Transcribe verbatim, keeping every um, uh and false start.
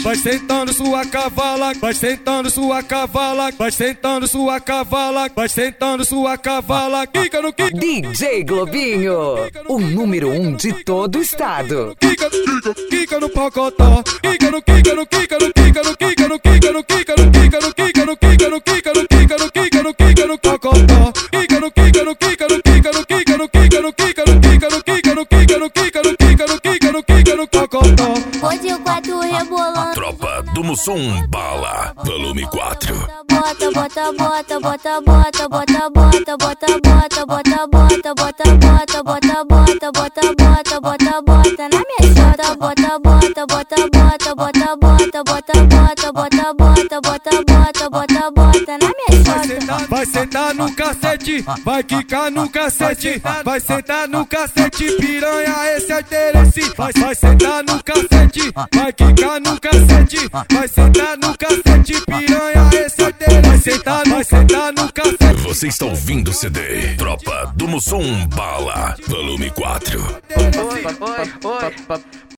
vai sentando sua cavala, vai sentando sua cavala, vai sentando sua cavala, vai sentando sua cavala, quica no quica. D J Globinho, o número um de todo o estado. Quica, quica, quica no pocotó, quica no quica no quica no quica no quica no quica no quica no quica no quica no quica no quica no quica no quica no quica no pocotó, quica no quica no quica no quica no quica no quica no quica no quica no quica no quica no quica no quica no quica no quica no pocotó. Hoje o quatro rebolando. Tropa do Mussum Bala, volume quatro. Bota, bota, bota, bota, bota, bota, bota, bota, bota, bota, bota, bota, bota, bota, bota, bota, bota, bota, bota na minha chota. Bota, bota, bota, bota, bota, bota, bota, bota, bota, bota, bota, bota, bota, bota na minha chota. Vai sentar no cacete, vai quicar no cacete, vai sentar no cacete, piranha, esse é interesse. Vai, vai sentar no cacete, vai quicar no cacete, vai sentar no cacete, piranha, esse é interesse. Vai sentar, vai sentar no cacete. Você está ouvindo o C D Tropa do Mussum Bala, volume quatro. Oi, oi, oi.